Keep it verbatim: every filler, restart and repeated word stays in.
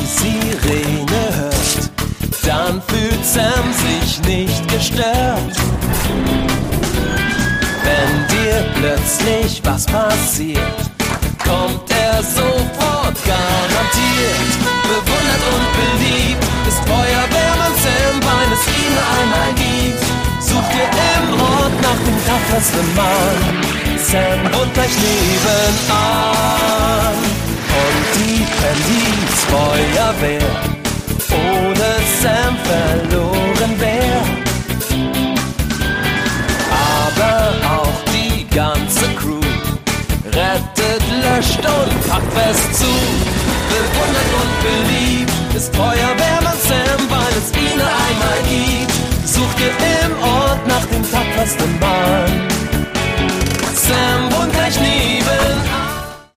die Sirene hört, dann fühlt Sam sich nicht gestört. Wenn dir plötzlich was passiert, kommt er sofort garantiert. Bewundert und beliebt ist Feuerwehrmann Sam, weil es ihn einmal gibt. Sucht ihr im Ort nach dem tapfersten Mann, Sam wohnt gleich nebenan. Und die Handys Feuerwehr ohne Sam verloren wär. Aber auch die ganze Crew rettet, löscht und packt fest zu. Bewundert und beliebt ist Feuerwehrmann Sam, weil es ihn einmal gibt. Sucht ihr im Ort nach dem tapfersten